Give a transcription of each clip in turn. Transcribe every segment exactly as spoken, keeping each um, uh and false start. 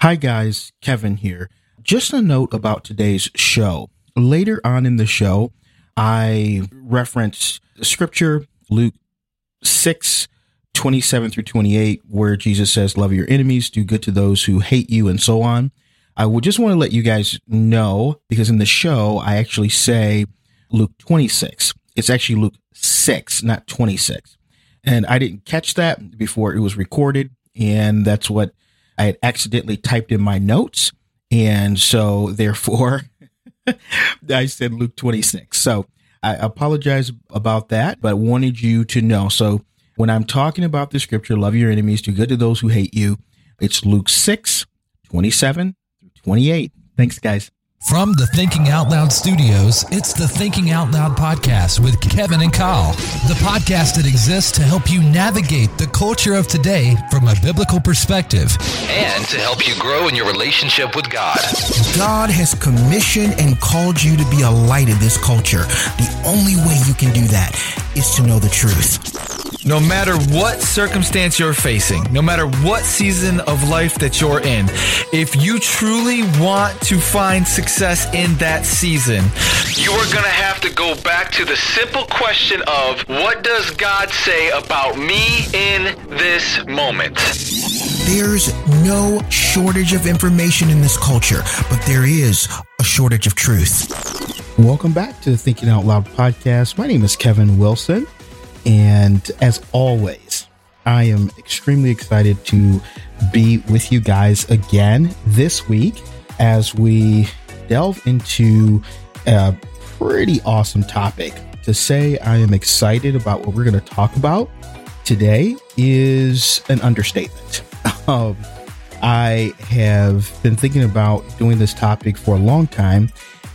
Hi guys, Kevin here. Just a note about today's show. Later on in the show, I reference the scripture, Luke six, twenty-seven through twenty-eight, where Jesus says, love your enemies, do good to those who hate you, and so on. I would just want to let you guys know, because in the show, I actually say Luke twenty-six. It's actually Luke six, not twenty-six. And I didn't catch that before it was recorded, and that's what I had accidentally typed in my notes. And so therefore I said Luke twenty-six. So I apologize about that, but I wanted you to know. So when I'm talking about the scripture, love your enemies, do good to those who hate you, it's Luke six, twenty-seven through twenty-eight. Thanks, guys. From the Thinking Out Loud studios, it's the Thinking Out Loud podcast with Kevin and Kyle, the podcast that exists to help you navigate the culture of today from a biblical perspective and to help you grow in your relationship with God. God has commissioned and called you to be a light in this culture. The only way you can do that is to know the truth. No matter what circumstance you're facing, no matter what season of life that you're in, if you truly want to find success in that season, you are going to have to go back to the simple question of, what does God say about me in this moment? There's no shortage of information in this culture, but there is a shortage of truth. Welcome back to the Thinking Out Loud podcast. My name is Kevin Wilson. And as always, I am extremely excited to be with you guys again this week as we delve into a pretty awesome topic. To say I am excited about what we're going to talk about today is an understatement. Um, I have been thinking about doing this topic for a long time,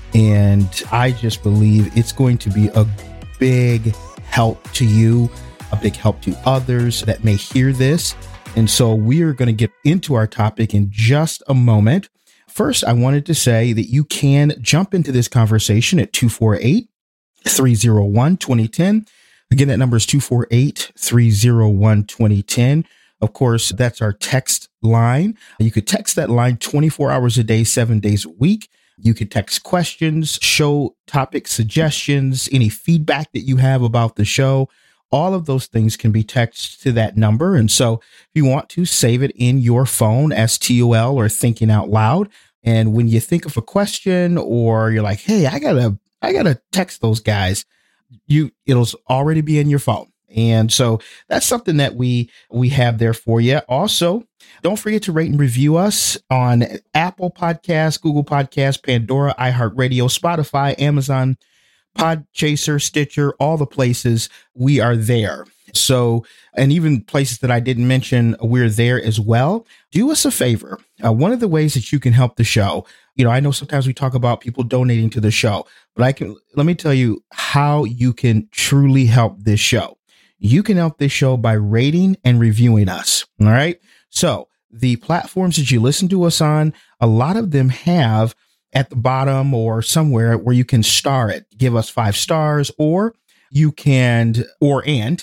and I just believe it's going to be a big help to you, a big help to others that may hear this. And so we are going to get into our topic in just a moment. First, I wanted to say that you can jump into this conversation at two four eight, three oh one, two oh one oh. Again, that number is two four eight, three oh one, two oh one oh. Of course, that's our text line. You could text that line twenty-four hours a day, seven days a week. You can text questions, show topic suggestions, any feedback that you have about the show. All of those things can be texted to that number. And so if you want to, save it in your phone as T O L or Thinking Out Loud. And when you think of a question or you're like, hey, I gotta, I gotta text those guys, you, it'll already be in your phone. And so that's something that we, we have there for you. Also, don't forget to rate and review us on Apple Podcasts, Google Podcasts, Pandora, iHeartRadio, Spotify, Amazon, Podchaser, Stitcher, all the places we are there. So, and even places that I didn't mention, we're there as well. Do us a favor. Uh, one of the ways that you can help the show, you know, I know sometimes we talk about people donating to the show, but I can, let me tell you how you can truly help this show. You can help this show by rating and reviewing us. All right. So the platforms that you listen to us on, a lot of them have at the bottom or somewhere where you can star it, give us five stars, or you can, or, and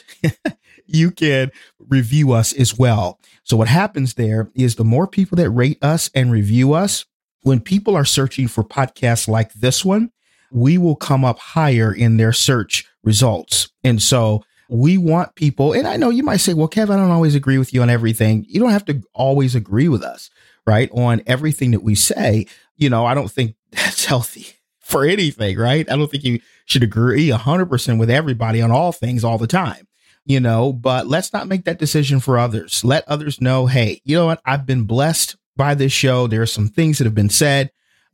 you can review us as well. So what happens there is the more people that rate us and review us, when people are searching for podcasts like this one, we will come up higher in their search results. And so we want people, and I know you might say, well, Kevin, I don't always agree with you on everything. You don't have to always agree with us, right? On everything that we say. You know, I don't think that's healthy for anything, right? I don't think you should agree one hundred percent with everybody on all things all the time, you know, but let's not make that decision for others. Let others know, hey, you know what? I've been blessed by this show. There are some things that have been said,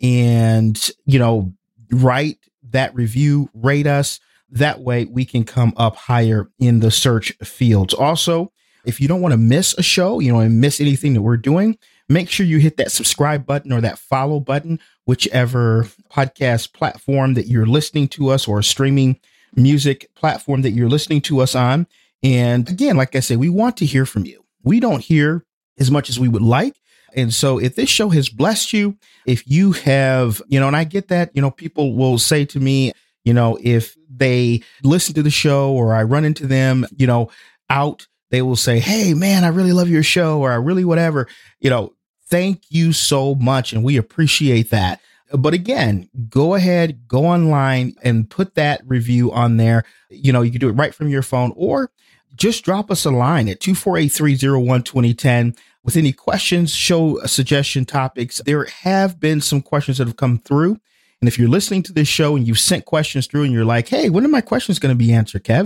and, you know, write that review, rate us. That way we can come up higher in the search fields. Also, if you don't want to miss a show, you know, and miss anything that we're doing, make sure you hit that subscribe button or that follow button, whichever podcast platform that you're listening to us or streaming music platform that you're listening to us on. And again, like I said, we want to hear from you. We don't hear as much as we would like. And so if this show has blessed you, if you have, you know, and I get that, you know, people will say to me, you know, if they listen to the show or I run into them, you know, out, they will say, hey, man, I really love your show, or I really whatever, you know, thank you so much. And we appreciate that. But again, go ahead, go online and put that review on there. You know, you can do it right from your phone, or just drop us a line at two four eight, three oh one, two oh one oh with any questions, show suggestion topics. There have been some questions that have come through. And if you're listening to this show and you've sent questions through and you're like, hey, when are my questions going to be answered, Kev?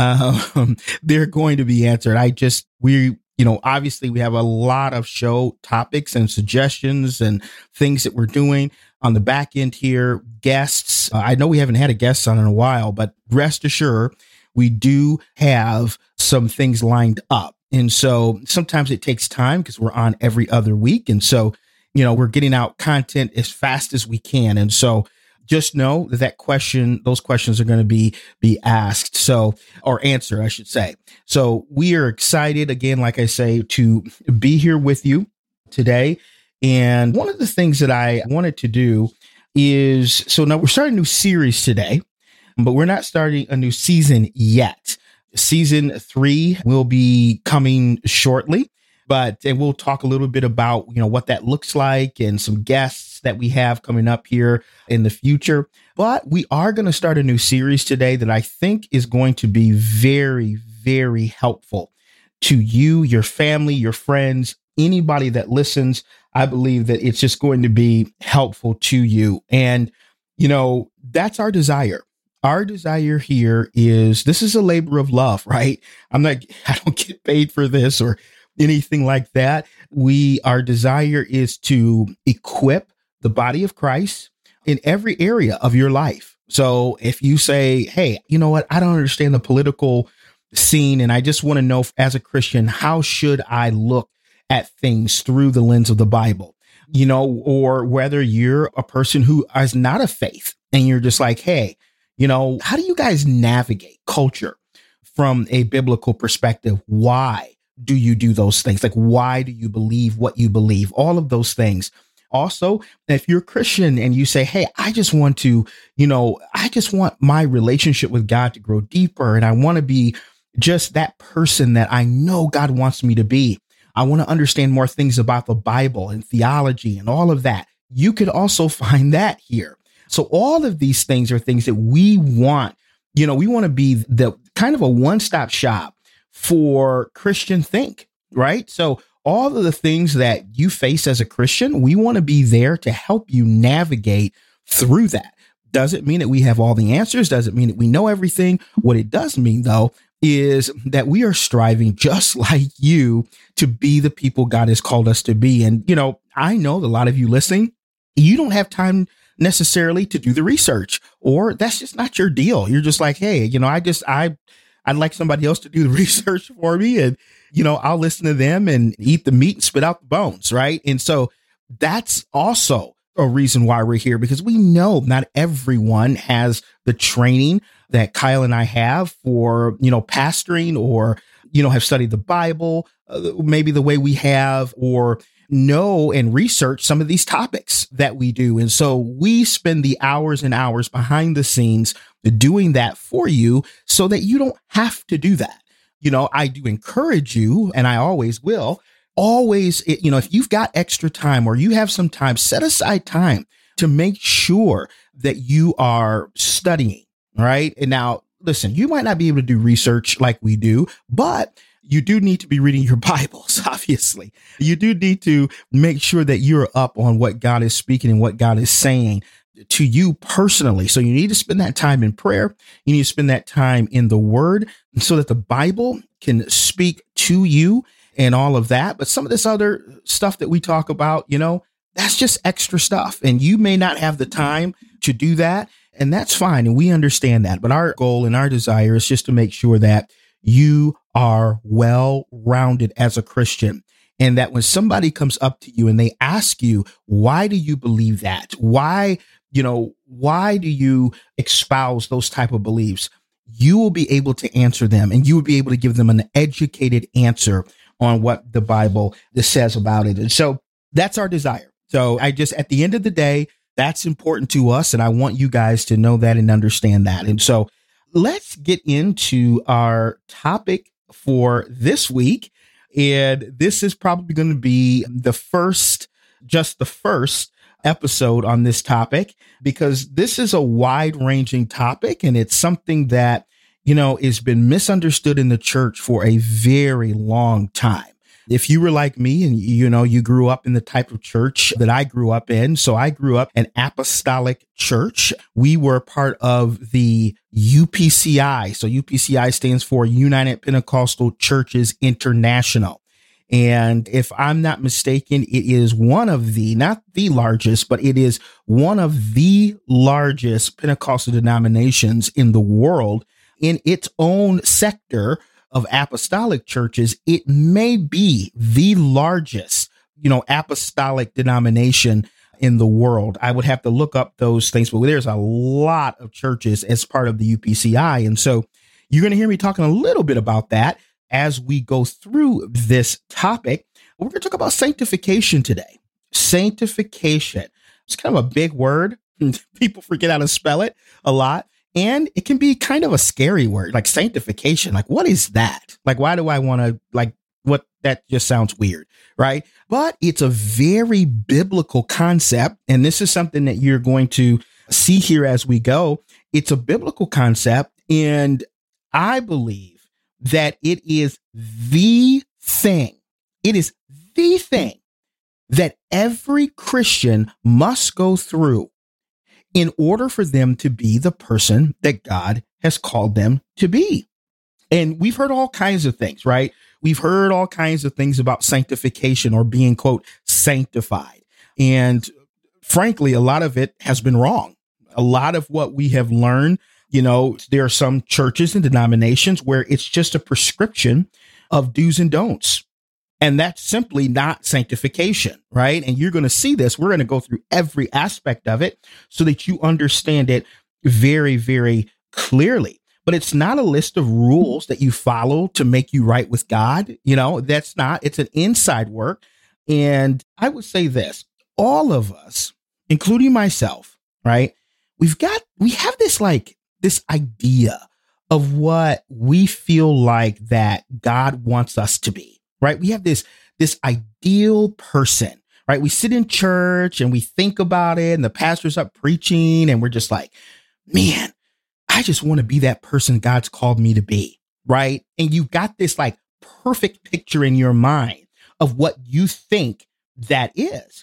Um, they're going to be answered. I just, we, you know, obviously we have a lot of show topics and suggestions and things that we're doing on the back end here. Guests. Uh, I know we haven't had a guest on in a while, but rest assured, we do have some things lined up. And so sometimes it takes time because we're on every other week. And so, you know, we're getting out content as fast as we can. And so just know that that question, those questions are going to be, be asked. So, or answered, I should say. So we are excited again, like I say, to be here with you today. And one of the things that I wanted to do is, so now we're starting a new series today, but we're not starting a new season yet. Season three will be coming shortly, but and we'll talk a little bit about, you know, what that looks like and some guests that we have coming up here in the future. But we are going to start a new series today that I think is going to be very, very helpful to you, your family, your friends, anybody that listens. I believe that it's just going to be helpful to you. And, you know, that's our desire. Our desire here is, this is a labor of love, right? I'm not, I don't get paid for this or anything like that. We, our desire is to equip the body of Christ in every area of your life. So if you say, hey, you know what? I don't understand the political scene, and I just want to know as a Christian, how should I look at things through the lens of the Bible? You know, or whether you're a person who is not of faith and you're just like, hey, you know, how do you guys navigate culture from a biblical perspective? Why do you do those things? Like, why do you believe what you believe? All of those things. Also, if you're a Christian and you say, hey, I just want to, you know, I just want my relationship with God to grow deeper, and I want to be just that person that I know God wants me to be. I want to understand more things about the Bible and theology and all of that. You could also find that here. So all of these things are things that we want, you know, we want to be the kind of a one-stop shop for Christian think, right? So all of the things that you face as a Christian, we want to be there to help you navigate through that. Doesn't mean that we have all the answers. Doesn't mean that we know everything. What it does mean, though, is that we are striving just like you to be the people God has called us to be. And, you know, I know a lot of you listening, you don't have time necessarily to do the research, or that's just not your deal. You're just like, hey, you know, I just, I, I'd like somebody else to do the research for me, and, you know, I'll listen to them and eat the meat and spit out the bones. Right. And so that's also a reason why we're here, because we know not everyone has the training that Kyle and I have for, you know, pastoring, or, you know, have studied the Bible, uh, maybe the way we have, or know and research some of these topics that we do. And so we spend the hours and hours behind the scenes doing that for you so that you don't have to do that. You know, I do encourage you, and I always will, always, you know, if you've got extra time or you have some time, set aside time to make sure that you are studying, right? And now, listen, you might not be able to do research like we do, but you do need to be reading your Bibles, obviously. You do need to make sure that you're up on what God is speaking and what God is saying to you personally. So you need to spend that time in prayer. You need to spend that time in the Word so that the Bible can speak to you and all of that. But some of this other stuff that we talk about, you know, that's just extra stuff. And you may not have the time to do that. And that's fine. And we understand that. But our goal and our desire is just to make sure that you are well-rounded as a Christian, and that when somebody comes up to you and they ask you, why do you believe that? Why, you know, why do you espouse those type of beliefs? You will be able to answer them, and you will be able to give them an educated answer on what the Bible says about it. And so that's our desire. So I just, at the end of the day, that's important to us. And I want you guys to know that and understand that. And so let's get into our topic for this week. And this is probably going to be the first just the first episode on this topic, because this is a wide-ranging topic, and it's something that, you know, has been misunderstood in the church for a very long time. If you were like me and, you know, you grew up in the type of church that I grew up in. So I grew up in apostolic church. We were part of the U P C I. So U P C I stands for United Pentecostal Churches International. And if I'm not mistaken, it is one of the, not the largest, but it is one of the largest Pentecostal denominations in the world in its own sector of apostolic churches. It may be the largest, you know, apostolic denomination in the world. I would have to look up those things, but there's a lot of churches as part of the U P C I. And so you're going to hear me talking a little bit about that as we go through this topic. We're going to talk about sanctification today. Sanctification. It's kind of a big word. People forget how to spell it a lot. And it can be kind of a scary word, like sanctification. Like, what is that? Like, why do I want to, like, what, that just sounds weird, right? But it's a very biblical concept. And this is something that you're going to see here as we go. It's a biblical concept. And I believe that it is the thing. It is the thing that every Christian must go through in order for them to be the person that God has called them to be. And we've heard all kinds of things, right? We've heard all kinds of things about sanctification or being, quote, sanctified. And frankly, a lot of it has been wrong. A lot of what we have learned, you know, there are some churches and denominations where it's just a prescription of do's and don'ts. And that's simply not sanctification, right? And you're going to see this. We're going to go through every aspect of it so that you understand it very, very clearly. But it's not a list of rules that you follow to make you right with God. You know, that's not, it's an inside work. And I would say this, all of us, including myself, right? We've got, we have this like, this idea of what we feel like that God wants us to be. Right. We have this this ideal person, right? We sit in church and we think about it and the pastor's up preaching and we're just like, man, I just want to be that person God's called me to be. Right. And you've got this like perfect picture in your mind of what you think that is.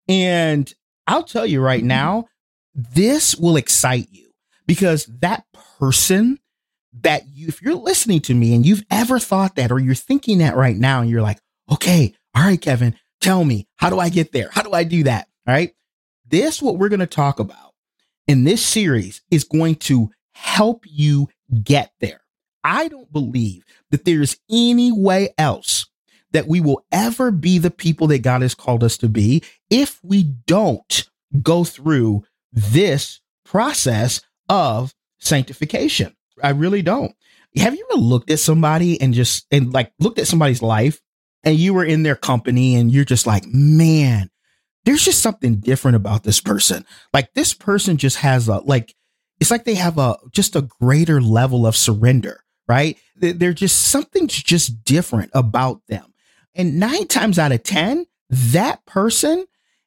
And I'll tell you right now, this will excite you because that person that you, if you're listening to me and you've ever thought that, or you're thinking that right now and you're like, okay, all right, Kevin, tell me, how do I get there? How do I do that? All right. This, what we're going to talk about in this series is going to help you get there. I don't believe that there's any way else that we will ever be the people that God has called us to be if we don't go through this process of sanctification. I really don't. Have you ever looked at somebody and just and like looked at somebody's life and you were in their company and you're just like, man, there's just something different about this person. Like this person just has a like it's like they have a just a greater level of surrender, right? They're just something's just different about them. And nine times out of ten, that person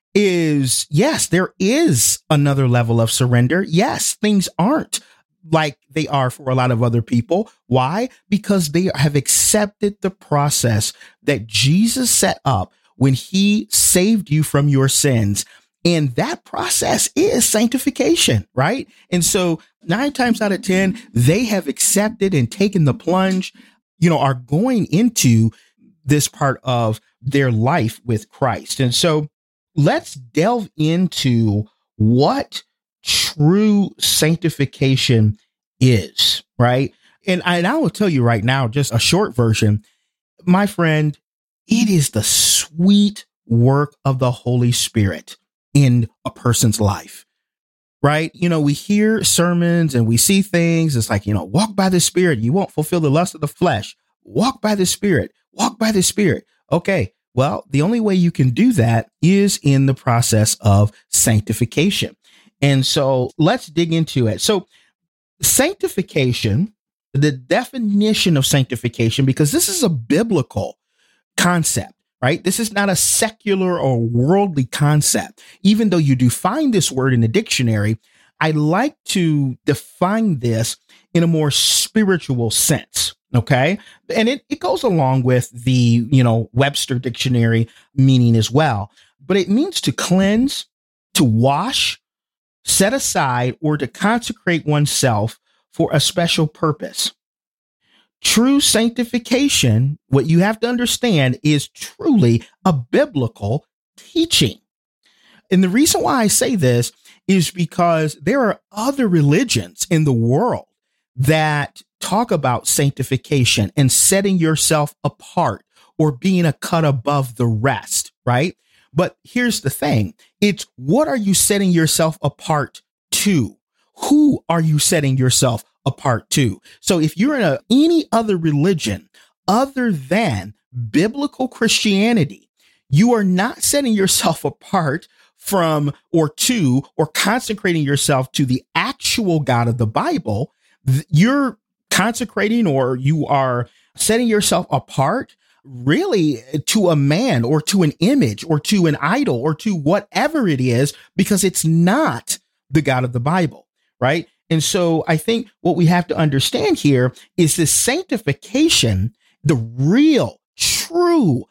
is, yes, there is another level of surrender. Yes, things aren't like they are for a lot of other people. Why? Because they have accepted the process that Jesus set up when he saved you from your sins. And that process is sanctification, right? And so nine times out of ten, they have accepted and taken the plunge, you know, are going into this part of their life with Christ. And so let's delve into what true sanctification is, right? And I, and I will tell you right now, just a short version, my friend, it is the sweet work of the Holy Spirit in a person's life, right? You know, we hear sermons and we see things. It's like, you know, walk by the Spirit. You won't fulfill the lust of the flesh. Walk by the Spirit. Walk by the Spirit. Okay. Well, the only way you can do that is in the process of sanctification. And so let's dig into it. So sanctification, the definition of sanctification, because this is a biblical concept, right? This is not a secular or worldly concept. Even though you do find this word in the dictionary, I like to define this in a more spiritual sense. Okay. And it, it goes along with the, you know, Webster dictionary meaning as well, but it means to cleanse, to wash, set aside, or to consecrate oneself for a special purpose. True sanctification, what you have to understand, is truly a biblical teaching. And the reason why I say this is because there are other religions in the world that talk about sanctification and setting yourself apart or being a cut above the rest, right? But here's the thing. It's what are you setting yourself apart to? Who are you setting yourself apart to? So if you're in a, any other religion other than biblical Christianity, you are not setting yourself apart from or to or consecrating yourself to the actual God of the Bible. You're consecrating or you are setting yourself apart really to a man or to an image or to an idol or to whatever it is, because it's not the God of the Bible, right? And so I think what we have to understand here is this sanctification, the real, true,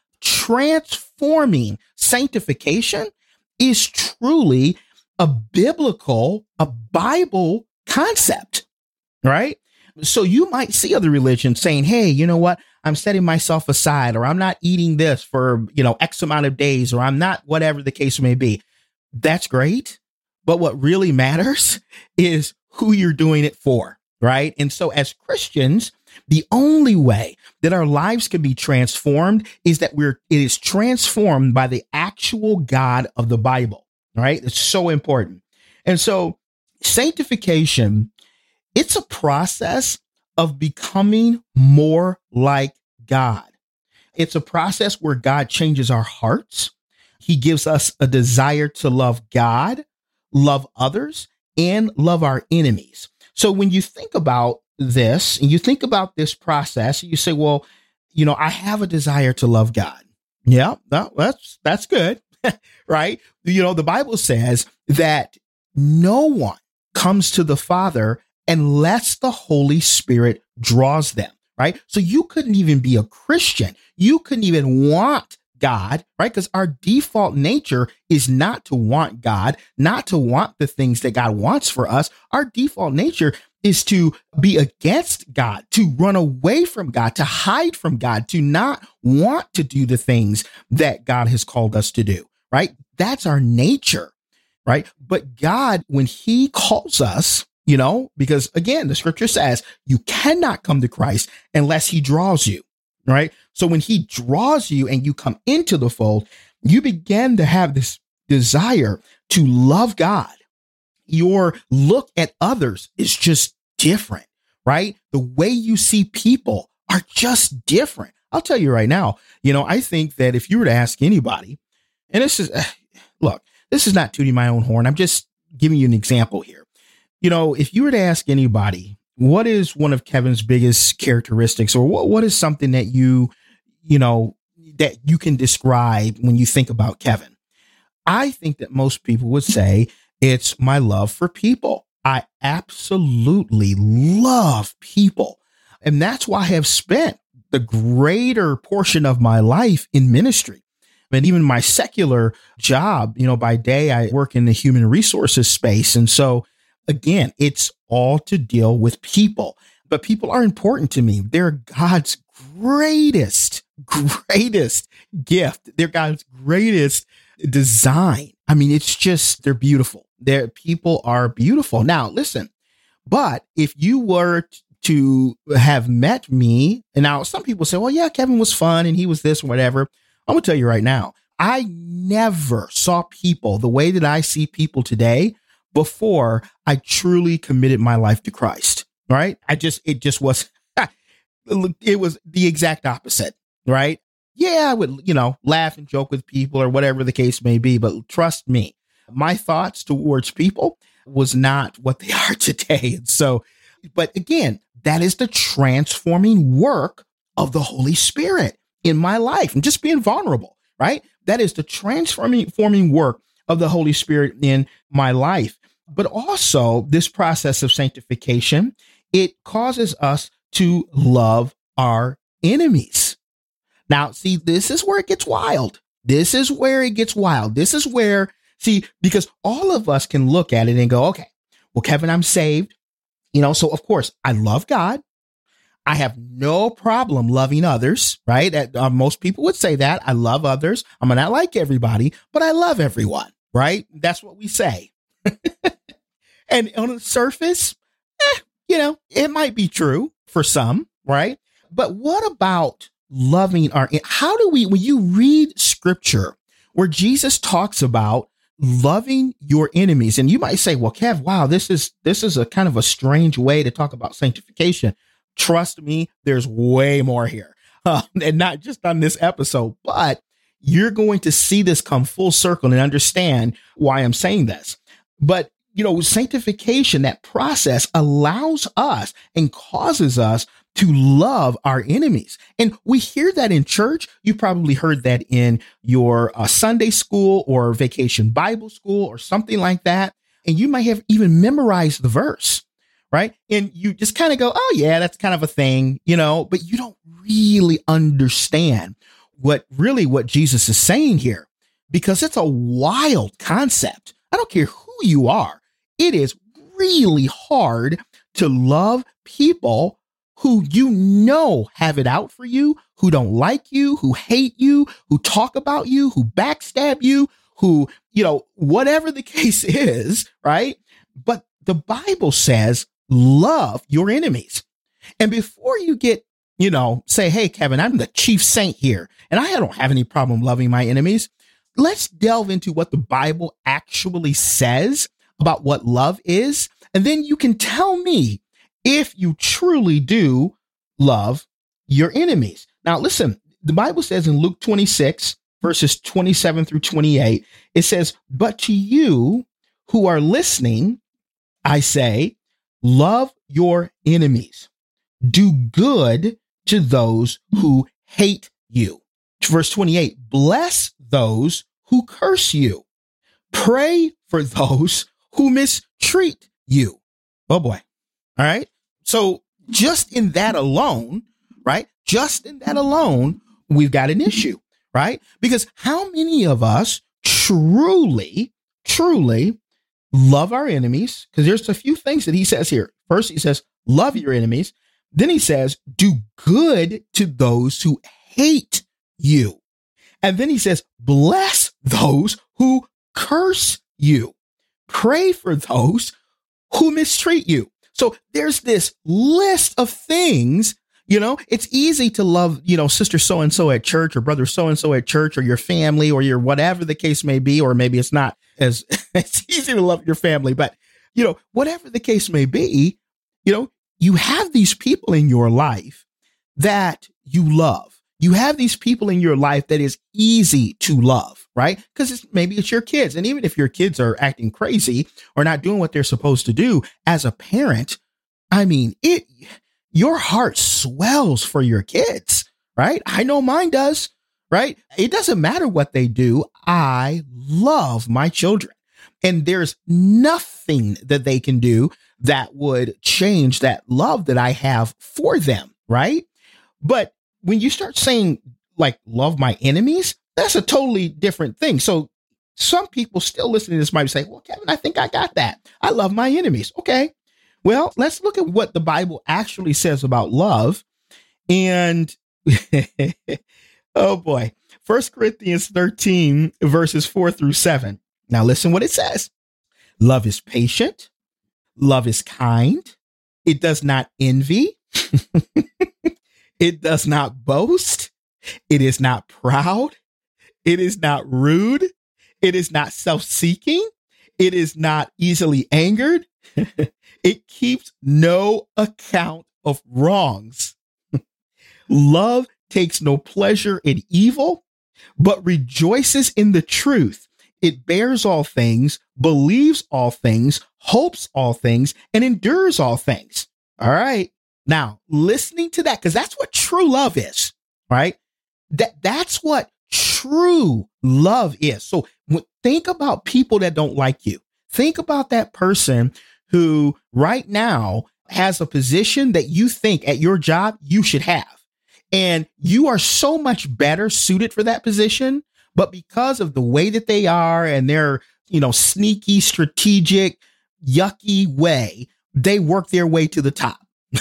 transforming sanctification is truly a biblical, a Bible concept, right? So you might see other religions saying, hey, you know what? I'm setting myself aside, or I'm not eating this for, you know, X amount of days, or I'm not, whatever the case may be. That's great. But what really matters is who you're doing it for, right? And so as Christians, the only way that our lives can be transformed is that we're, it is transformed by the actual God of the Bible, right? It's so important. And so sanctification, it's a process of becoming more like God. It's a process where God changes our hearts. He gives us a desire to love God, love others, and love our enemies. So when you think about this and you think about this process, you say, well, you know, I have a desire to love God. Yeah, well, that's, that's good, right? You know, the Bible says that no one comes to the Father unless the Holy Spirit draws them, right? So you couldn't even be a Christian. You couldn't even want God, right? Because our default nature is not to want God, not to want the things that God wants for us. Our default nature is to be against God, to run away from God, to hide from God, to not want to do the things that God has called us to do, right? That's our nature, right? But God, when he calls us, you know, because again, the scripture says you cannot come to Christ unless he draws you, right? So when he draws you and you come into the fold, you begin to have this desire to love God. Your look at others is just different, right? The way you see people are just different. I'll tell you right now, you know, I think that if you were to ask anybody, and this is, look, this is not tooting my own horn. I'm just giving you an example here. You know, if you were to ask anybody, what is one of Kevin's biggest characteristics, or what, what is something that you, you know, that you can describe when you think about Kevin? I think that most people would say it's my love for people. I absolutely love people. And that's why I have spent the greater portion of my life in ministry. And even my secular job, you know, by day, I work in the human resources space. And so again, it's all to deal with people, but people are important to me. They're God's greatest, greatest gift. They're God's greatest design. I mean, it's just, they're beautiful. Their people are beautiful. Now, listen, but if you were to have met me, and now some people say, well, yeah, Kevin was fun and he was this, whatever. I'm going to tell you right now, I never saw people the way that I see people today before I truly committed my life to Christ, right? I just, it just was, it was the exact opposite, right? Yeah, I would, you know, laugh and joke with people or whatever the case may be, but trust me, my thoughts towards people was not what they are today. And so, but again, that is the transforming work of the Holy Spirit in my life and just being vulnerable. right? That is the transforming forming work of the Holy Spirit in my life. But also this process of sanctification, it causes us to love our enemies. Now, see, this is where it gets wild. This is where it gets wild. This is where, see, because all of us can look at it and go, okay, well, Kevin, I'm saved. You know, so of course I love God. I have no problem loving others, right? Uh, most people would say that. I love others. I'm not like everybody, but I love everyone, right? That's what we say. And on the surface, eh, you know, it might be true for some, right? But what about loving our, how do we, when you read scripture where Jesus talks about loving your enemies, and you might say, well, Kev, wow, this is, this is a kind of a strange way to talk about sanctification. Trust me, there's way more here, uh, and not just on this episode, but you're going to see this come full circle and understand why I'm saying this. But, you know, sanctification, that process allows us and causes us to love our enemies. And we hear that in church. You probably heard that in your uh, Sunday school or vacation Bible school or something like that. And you might have even memorized the verse. Right. And you just kind of go, oh, yeah, that's kind of a thing, you know, but you don't really understand what really what Jesus is saying here, because it's a wild concept. I don't care who you are. It is really hard to love people who, you know, have it out for you, who don't like you, who hate you, who talk about you, who backstab you, who, you know, whatever the case is. Right. But the Bible says, love your enemies. And before you get, you know, say, hey, Kevin, I'm the chief saint here, and I don't have any problem loving my enemies. Let's delve into what the Bible actually says about what love is. And then you can tell me if you truly do love your enemies. Now, listen, the Bible says in Luke twenty-six, verses twenty-seven through twenty-eight, it says, but to you who are listening, I say, love your enemies. Do good to those who hate you. Verse twenty-eight, bless those who curse you. Pray for those who mistreat you. Oh boy. All right. So just in that alone, right? Just in that alone, we've got an issue, right? Because how many of us truly, truly love our enemies? Because there's a few things that he says here. First, he says, love your enemies. Then he says, do good to those who hate you. And then he says, bless those who curse you. Pray for those who mistreat you. So there's this list of things, you know, it's easy to love, you know, sister so-and-so at church or brother so-and-so at church or your family or your whatever the case may be, or maybe it's not as it's easy to love your family, but, you know, whatever the case may be, you know, you have these people in your life that you love. You have these people in your life that is easy to love, right? Because it's, maybe it's your kids. And even if your kids are acting crazy or not doing what they're supposed to do as a parent, I mean, it, your heart swells for your kids, right? I know mine does, right? It doesn't matter what they do. I love my children, and there's nothing that they can do that would change that love that I have for them, right? But when you start saying, like, love my enemies, that's a totally different thing. So some people still listening to this might say, well, Kevin, I think I got that. I love my enemies. Okay. Well, let's look at what the Bible actually says about love. And oh boy, First Corinthians thirteen, verses four through seven. Now listen what it says. Love is patient. Love is kind. It does not envy. It does not boast. It is not proud. It is not rude. It is not self-seeking. It is not easily angered. It keeps no account of wrongs. Love takes no pleasure in evil, but rejoices in the truth. It bears all things, believes all things, hopes all things, and endures all things. All right. Now, listening to that, because that's what true love is, right? That that's what true true love is. So think about people that don't like you. Think about that person who right now has a position that you think at your job you should have. And you are so much better suited for that position. But because of the way that they are and their, you know, sneaky, strategic, yucky way, they work their way to the top.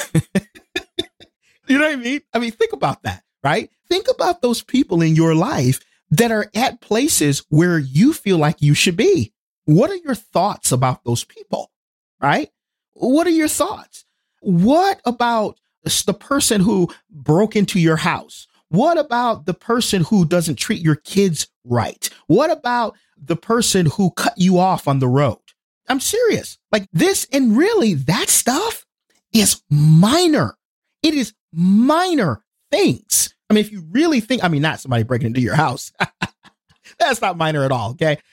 You know what I mean? I mean, think about that, right? Think about those people in your life that are at places where you feel like you should be. What are your thoughts about those people, right? What are your thoughts? What about the person who broke into your house? What about the person who doesn't treat your kids right? What about the person who cut you off on the road? I'm serious. Like this, and really that stuff is minor. It is minor things. I mean, if you really think, I mean, not somebody breaking into your house. That's not minor at all. Okay.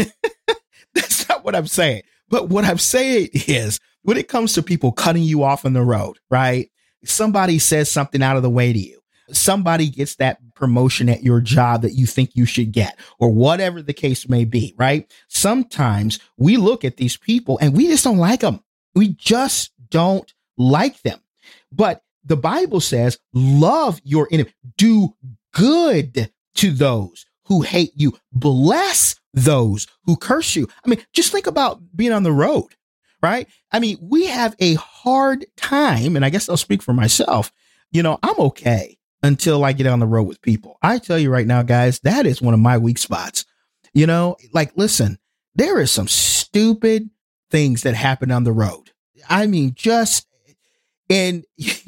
That's not what I'm saying. But what I'm saying is when it comes to people cutting you off on the road, right? Somebody says something out of the way to you. Somebody gets that promotion at your job that you think you should get, or whatever the case may be, right? Sometimes we look at these people and we just don't like them. We just don't like them. But the Bible says, love your enemy, do good to those who hate you, bless those who curse you. I mean, just think about being on the road, right? I mean, we have a hard time, and I guess I'll speak for myself. You know, I'm okay until I get on the road with people. I tell you right now, guys, that is one of my weak spots. You know, like, listen, there is some stupid things that happen on the road. I mean, just, and,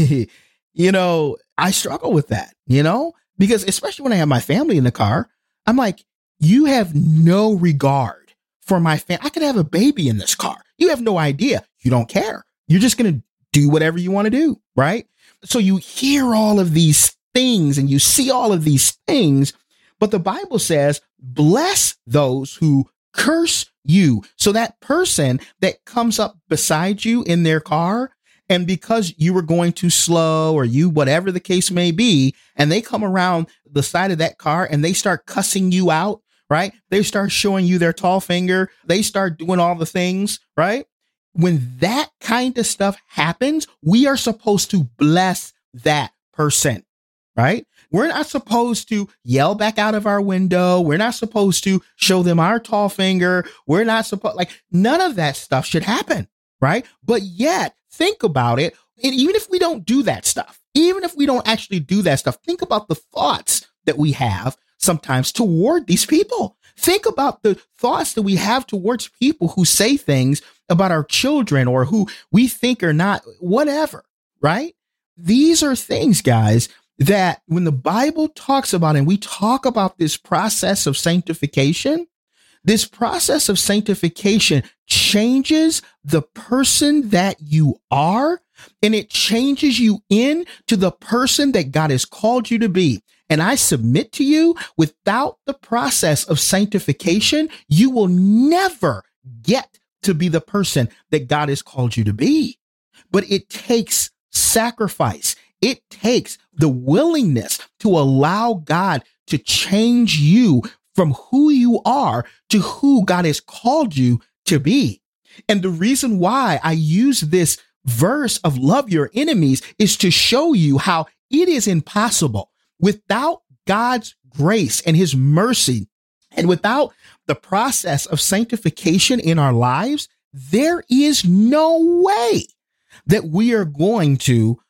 you know, I struggle with that, you know, because especially when I have my family in the car, I'm like, you have no regard for my family. I could have a baby in this car. You have no idea. You don't care. You're just going to do whatever you want to do. Right. So you hear all of these things and you see all of these things, but the Bible says, bless those who curse you. So that person that comes up beside you in their car, and because you were going too slow or you, whatever the case may be, and they come around the side of that car and they start cussing you out, right? They start showing you their tall finger. They start doing all the things, right? When that kind of stuff happens, we are supposed to bless that person, right? We're not supposed to yell back out of our window. We're not supposed to show them our tall finger. We're not supposed, like, none of that stuff should happen, right? But yet, think about it. And even if we don't do that stuff, even if we don't actually do that stuff, think about the thoughts that we have sometimes toward these people. Think about the thoughts that we have towards people who say things about our children or who we think are not, whatever, right? These are things, guys, that when the Bible talks about, and we talk about this process of sanctification, this process of sanctification changes the person that you are, and it changes you into the person that God has called you to be. And I submit to you, without the process of sanctification, you will never get to be the person that God has called you to be. But it takes sacrifice. It takes the willingness to allow God to change you from who you are to who God has called you to be. And the reason why I use this verse of love your enemies is to show you how it is impossible without God's grace and his mercy, and without the process of sanctification in our lives. There is no way that we are going to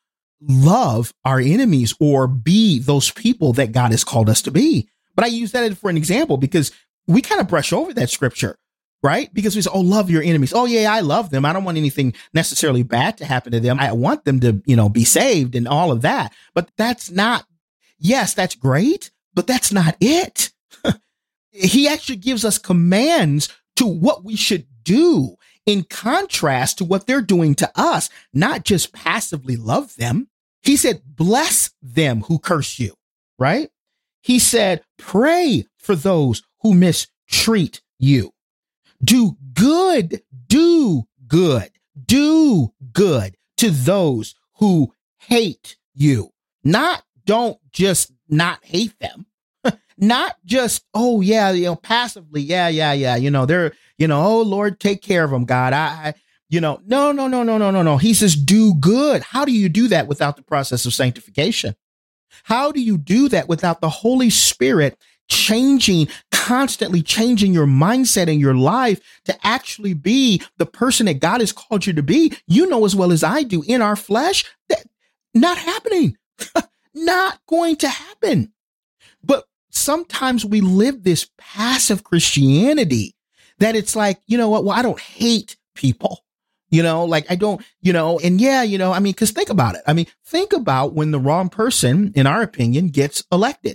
love our enemies or be those people that God has called us to be. But I use that for an example because we kind of brush over that scripture, right? Because we say, oh, love your enemies. Oh, yeah, I love them. I don't want anything necessarily bad to happen to them. I want them to, you know, be saved and all of that. But that's not, yes, that's great, but that's not it. He actually gives us commands to what we should do in contrast to what they're doing to us, not just passively love them. He said, bless them who curse you, right? He said, pray for those who mistreat you. Do good, do good, do good to those who hate you. Not don't just not hate them. Not just, oh, yeah, you know, passively. Yeah, yeah, yeah. You know, they're, you know, oh, Lord, take care of them, God. I, I, you know, no, no, no, no, no, no, no. He says, do good. How do you do that without the process of sanctification? How do you do that without the Holy Spirit changing, constantly changing your mindset and your life to actually be the person that God has called you to be? You know as well as I do, in our flesh, that not happening, not going to happen. But sometimes we live this passive Christianity that it's like, you know what? Well, I don't hate people. You know, like I don't, you know, and yeah, you know, I mean, because think about it. I mean, think about when the wrong person, in our opinion, gets elected.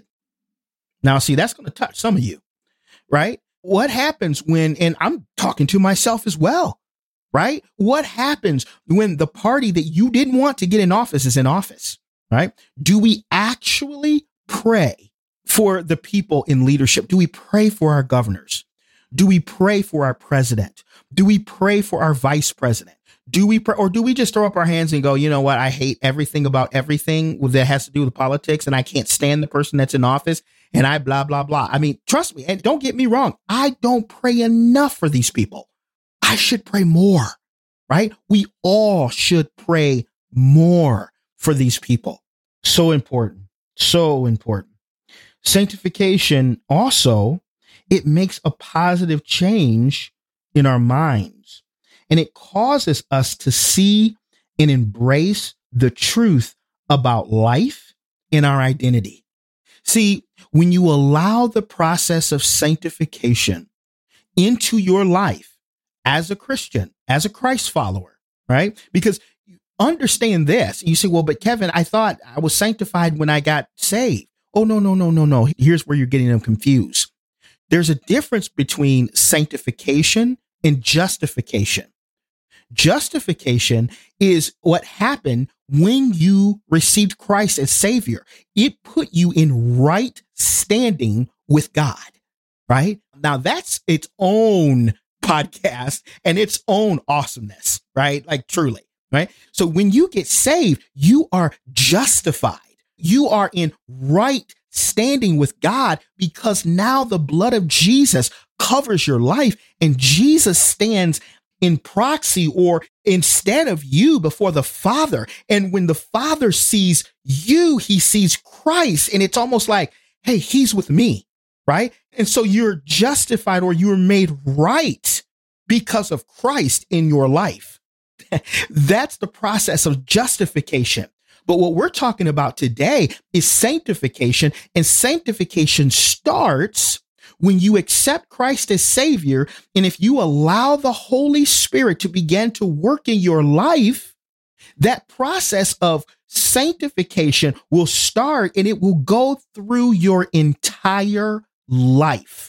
Now, see, that's going to touch some of you, right? What happens when, and I'm talking to myself as well, right? What happens when the party that you didn't want to get in office is in office, right? Do we actually pray for the people in leadership? Do we pray for our governors? Do we pray for our president? Do we pray for our vice president? Do we pray, or do we just throw up our hands and go, you know what? I hate everything about everything that has to do with politics, and I can't stand the person that's in office, and I blah, blah, blah. I mean, trust me, and don't get me wrong. I don't pray enough for these people. I should pray more, right? We all should pray more for these people. So important. So important. Sanctification also, it makes a positive change in our minds, and it causes us to see and embrace the truth about life and our identity. See, when you allow the process of sanctification into your life as a Christian, as a Christ follower, right? Because you understand this. You say, well, but Kevin, I thought I was sanctified when I got saved. Oh, no, no, no, no, no. Here's where you're getting them confused. There's a difference between sanctification and justification. Justification is what happened when you received Christ as Savior. It put you in right standing with God, right? Now that's its own podcast and its own awesomeness, right? Like truly, right? So when you get saved, you are justified. You are in right standing with God because now the blood of Jesus covers your life, and Jesus stands in proxy or instead of you before the Father. And when the Father sees you, he sees Christ, and it's almost like, hey, he's with me, right? And so you're justified, or you're made right because of Christ in your life. That's the process of justification. But what we're talking about today is sanctification, and sanctification starts when you accept Christ as Savior. And if you allow the Holy Spirit to begin to work in your life, that process of sanctification will start, and it will go through your entire life,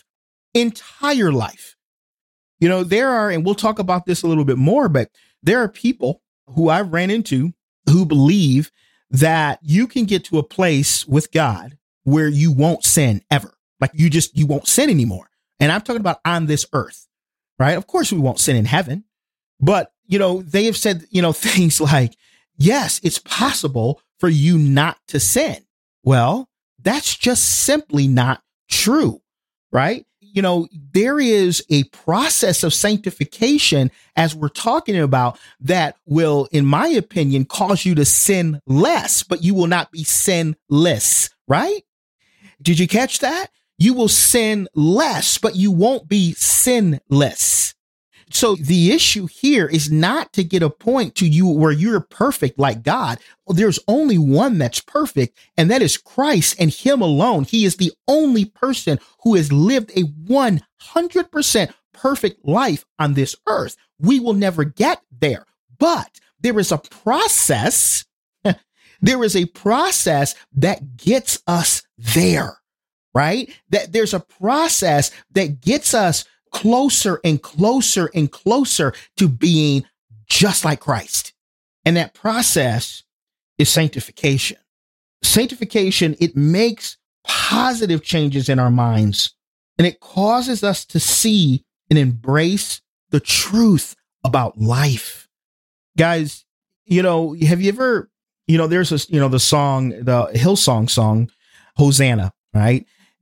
entire life. You know, there are, and we'll talk about this a little bit more, but there are people who I've ran into who believe that you can get to a place with God where you won't sin ever. Like you just, you won't sin anymore. And I'm talking about on this earth, right? Of course we won't sin in heaven, but you know, they have said, you know, things like, yes, it's possible for you not to sin. Well, that's just simply not true, right? You know, there is a process of sanctification, as we're talking about, that will, in my opinion, cause you to sin less, but you will not be sinless, right? Did you catch that? You will sin less, but you won't be sinless. So the issue here is not to get a point to you where you're perfect like God. There's only one that's perfect, and that is Christ and him alone. He is the only person who has lived a one hundred percent perfect life on this earth. We will never get there, but there is a process. There is a process that gets us there, right? That there's a process that gets us closer and closer and closer to being just like Christ. And that process is sanctification. Sanctification, it makes positive changes in our minds, and it causes us to see and embrace the truth about life. Guys, you know, have you ever, you know, there's a, you know, the song, the Hillsong song, Hosanna, right?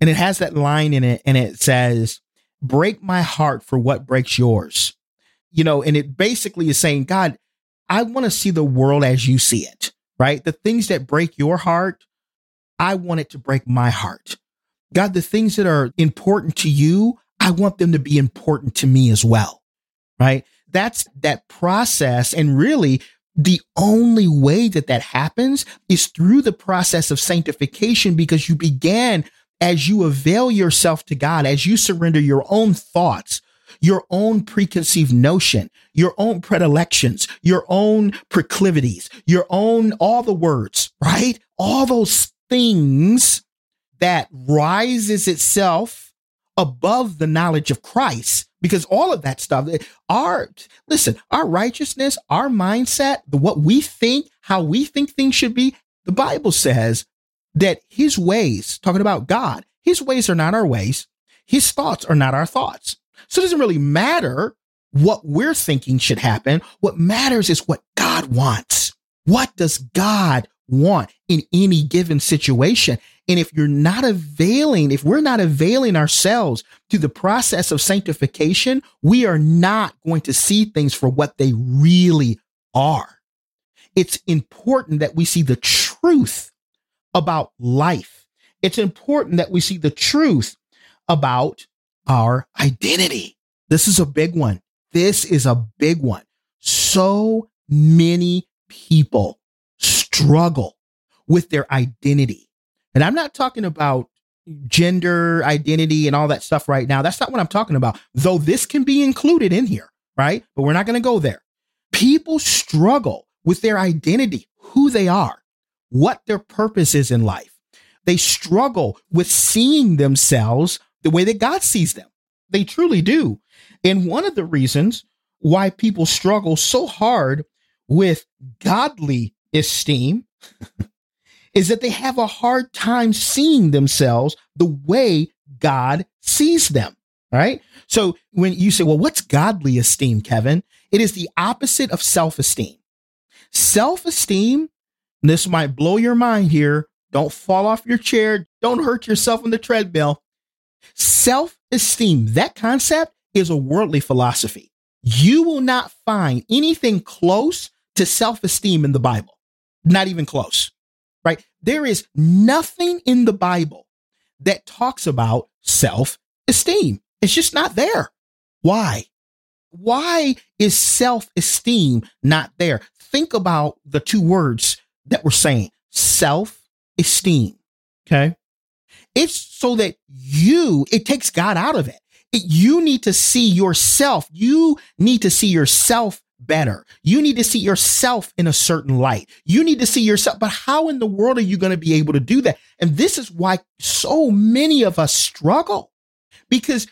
And it has that line in it, and it says, break my heart for what breaks yours. You know, and it basically is saying, God, I want to see the world as you see it, right? The things that break your heart, I want it to break my heart. God, the things that are important to you, I want them to be important to me as well, right? That's that process. And really, the only way that that happens is through the process of sanctification, because you began as you avail yourself to God, as you surrender your own thoughts, your own preconceived notion, your own predilections, your own proclivities, your own, all the words, right? All those things that rises itself above the knowledge of Christ, because all of that stuff, our, listen, our righteousness, our mindset, the, what we think, how we think things should be, the Bible says that his ways, talking about God, his ways are not our ways. His thoughts are not our thoughts. So it doesn't really matter what we're thinking should happen. What matters is what God wants. What does God want in any given situation? And if you're not availing, if we're not availing ourselves to the process of sanctification, we are not going to see things for what they really are. It's important that we see the truth about life. It's important that we see the truth about our identity. This is a big one. This is a big one. So many people struggle with their identity. And I'm not talking about gender identity and all that stuff right now. That's not what I'm talking about, though this can be included in here, right? But we're not going to go there. People struggle with their identity, who they are, what their purpose is in life. They struggle with seeing themselves the way that God sees them. They truly do. And one of the reasons why people struggle so hard with godly esteem is that they have a hard time seeing themselves the way God sees them, right? So when you say, well, what's godly esteem, Kevin? It is the opposite of self-esteem. Self-esteem, this might blow your mind here. Don't fall off your chair. Don't hurt yourself on the treadmill. Self-esteem, that concept is a worldly philosophy. You will not find anything close to self-esteem in the Bible. Not even close. Right? There is nothing in the Bible that talks about self-esteem. It's just not there. Why? Why is self-esteem not there? Think about the two words that we're saying, self-esteem. Okay. It's so that you, it takes God out of it. it. You need to see yourself. You need to see yourself better. You need to see yourself in a certain light. You need to see yourself. But how in the world are you going to be able to do that? And this is why so many of us struggle, because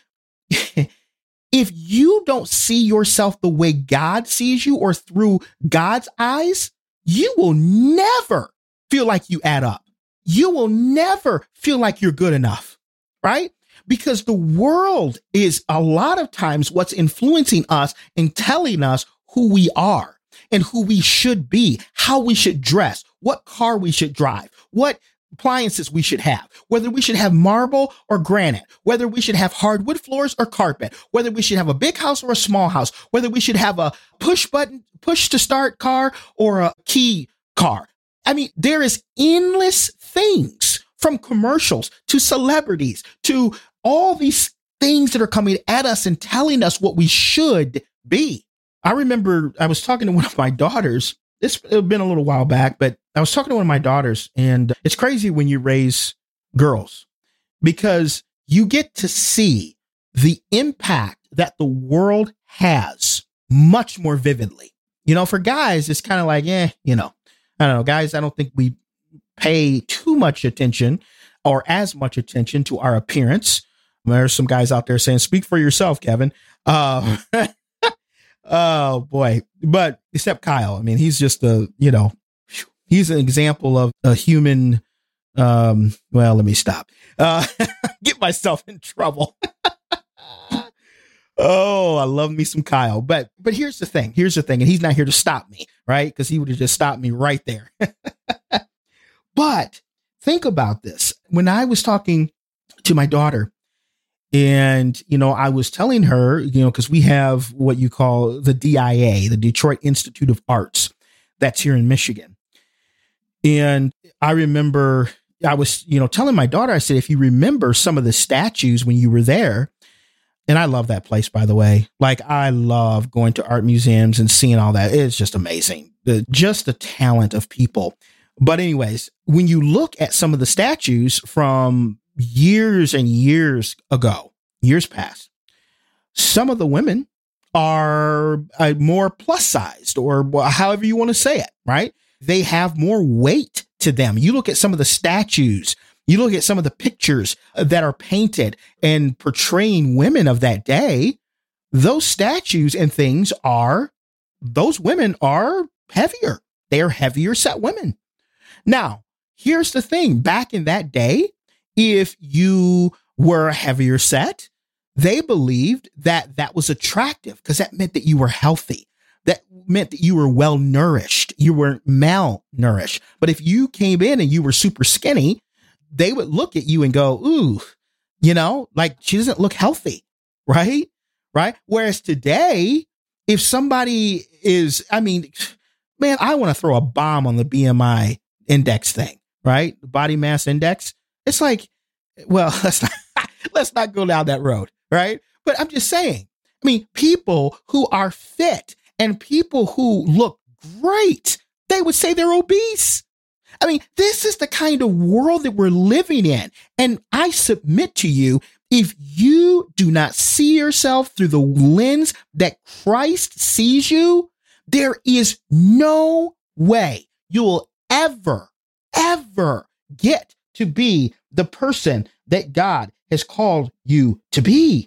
if you don't see yourself the way God sees you or through God's eyes, you will never feel like you add up. You will never feel like you're good enough, right? Because the world is a lot of times what's influencing us and telling us who we are and who we should be, how we should dress, what car we should drive, what appliances we should have, whether we should have marble or granite, whether we should have hardwood floors or carpet, whether we should have a big house or a small house, whether we should have a push button, push to start car or a key car. I mean, there is endless things, from commercials to celebrities to all these things that are coming at us and telling us what we should be. I remember I was talking to one of my daughters. It's been a little while back, but I was talking to one of my daughters, and it's crazy when you raise girls because you get to see the impact that the world has much more vividly. You know, for guys, it's kind of like, eh, you know, I don't know, guys, I don't think we pay too much attention or as much attention to our appearance. There's some guys out there saying, speak for yourself, Kevin. Uh, oh, boy. But except Kyle. I mean, he's just a, you know, he's an example of a human. Um, well, let me stop. Uh, get myself in trouble. Oh, I love me some Kyle. But but here's the thing. Here's the thing. And he's not here to stop me, right? Because he would have just stopped me right there. But think about this. When I was talking to my daughter. And, you know, I was telling her, you know, because we have what you call the D I A, the Detroit Institute of Arts, that's here in Michigan. And I remember I was, you know, telling my daughter, I said, if you remember some of the statues when you were there, and I love that place, by the way, like I love going to art museums and seeing all that. It's just amazing. The, just the talent of people. But anyways, when you look at some of the statues from years and years ago, years past, some of the women are uh, more plus sized, or however you want to say it, right? They have more weight to them. You look at some of the statues, you look at some of the pictures that are painted and portraying women of that day, those statues and things are, those women are heavier. They are heavier set women. Now, here's the thing. Back in that day, if you were heavier set, they believed that that was attractive because that meant that you were healthy. That meant that you were well nourished. You weren't malnourished. But if you came in and you were super skinny, they would look at you and go, ooh, you know, like she doesn't look healthy. Right. Right. Whereas today, if somebody is, I mean, man, I want to throw a bomb on the B M I index thing, right? The body mass index. It's like, well, let's not, let's not go down that road. Right. But I'm just saying, I mean, people who are fit and people who look great, they would say they're obese. I mean, this is the kind of world that we're living in. And I submit to you, if you do not see yourself through the lens that Christ sees you, there is no way you will ever, ever get to be the person that God has called you to be.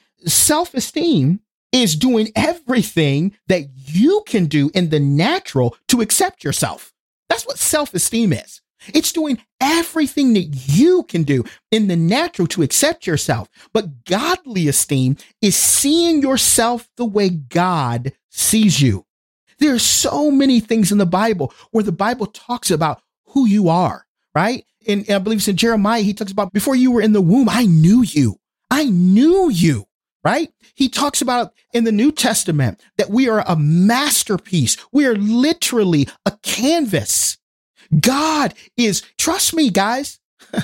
Self-esteem is doing everything that you can do in the natural to accept yourself. That's what self-esteem is. It's doing everything that you can do in the natural to accept yourself. But godly esteem is seeing yourself the way God sees you. There are so many things in the Bible where the Bible talks about who you are, right? And I believe it's in Jeremiah, he talks about before you were in the womb, I knew you. I knew you. Right? He talks about in the New Testament that we are a masterpiece. We are literally a canvas. God is, trust me, guys,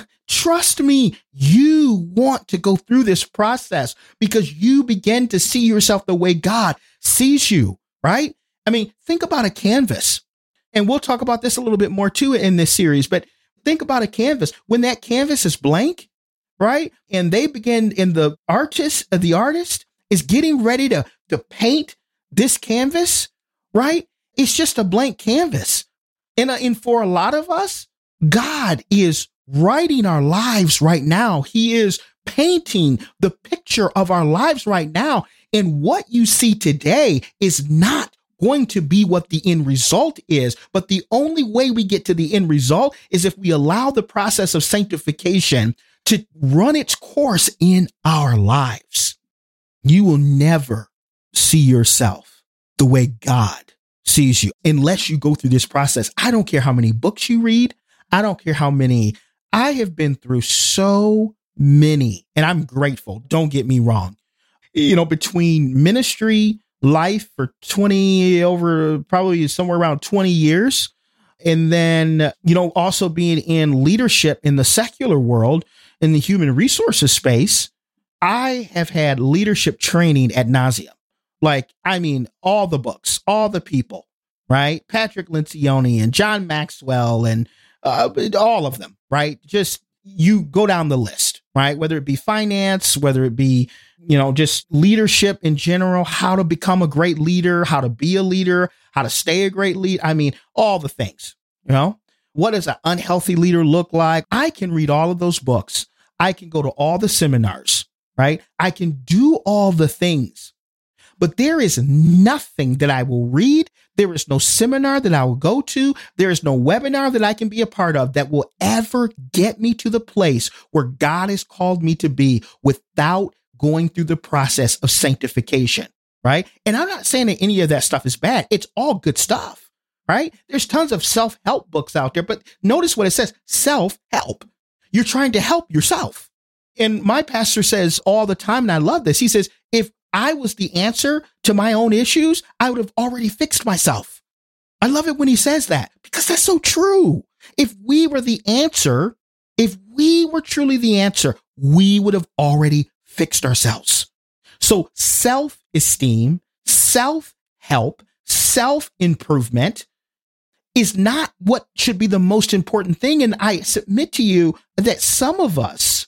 trust me. You want to go through this process because you begin to see yourself the way God sees you, right? I mean, think about a canvas, and we'll talk about this a little bit more too in this series, but think about a canvas. When that canvas is blank, right? And they begin, and the artist, uh, the artist is getting ready to, to paint this canvas, right? It's just a blank canvas. And, uh, and for a lot of us, God is writing our lives right now. He is painting the picture of our lives right now. And what you see today is not going to be what the end result is. But the only way we get to the end result is if we allow the process of sanctification to run its course in our lives. You will never see yourself the way God sees you unless you go through this process. I don't care how many books you read. I don't care how many. I have been through so many, and I'm grateful. Don't get me wrong. You know, between ministry, life for twenty over, probably somewhere around twenty years. And then, you know, also being in leadership in the secular world, in the human resources space, I have had leadership training ad nauseum. Like, I mean, all the books, all the people, right? Patrick Lencioni and John Maxwell and uh, all of them, right? Just you go down the list, right? Whether it be finance, whether it be, you know, just leadership in general, how to become a great leader, how to be a leader, how to stay a great leader. I mean, all the things, you know, what does an unhealthy leader look like? I can read all of those books. I can go to all the seminars, right? I can do all the things, but there is nothing that I will read. There is no seminar that I will go to. There is no webinar that I can be a part of that will ever get me to the place where God has called me to be without going through the process of sanctification, right? And I'm not saying that any of that stuff is bad. It's all good stuff, right? There's tons of self-help books out there, but notice what it says, self-help. You're trying to help yourself. and my pastor says all the time, and I love this. He says, if I was the answer to my own issues, I would have already fixed myself. I love it when he says that because that's so true. If we were the answer, if we were truly the answer, we would have already fixed ourselves. So self-esteem, self-help, self-improvement is not what should be the most important thing. And I submit to you that some of us,